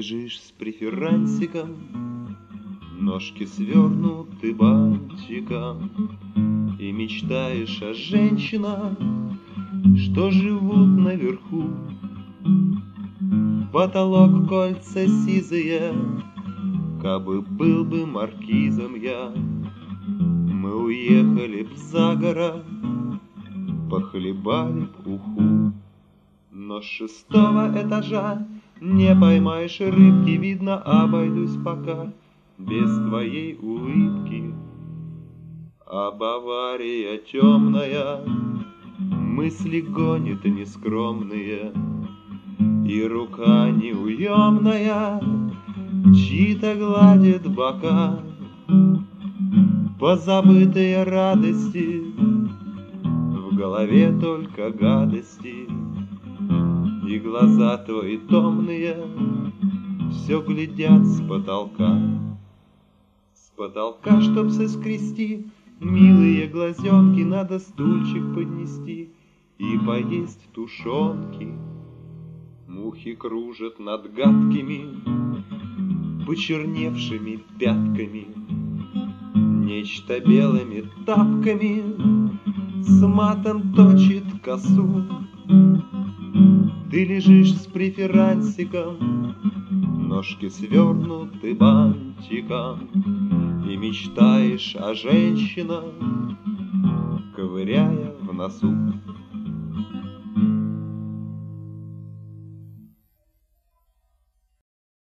лежишь с преферансиком, ножки свернуты бантиком, и мечтаешь о женщинах, что живут наверху. Потолок кольца сизые, кабы был бы маркизом я, мы уехали б за город, похлебали б уху. Но с 6-го этажа не поймаешь рыбки, видно, обойдусь пока без твоей улыбки. А Бавария темная мысли гонит нескромные, и рука неуемная чьи-то гладит бока. Позабытые радости, в голове только гадости, и глаза твои томные все глядят с потолка. С потолка, чтоб соскрести милые глазенки, надо стульчик поднести и поесть тушенки. Мухи кружат над гадкими, почерневшими пятками, нечто белыми тапками с матом точит косу. Ты лежишь с преферансиком, ножки свернуты бантиком, и мечтаешь о женщинах, ковыряя в носу.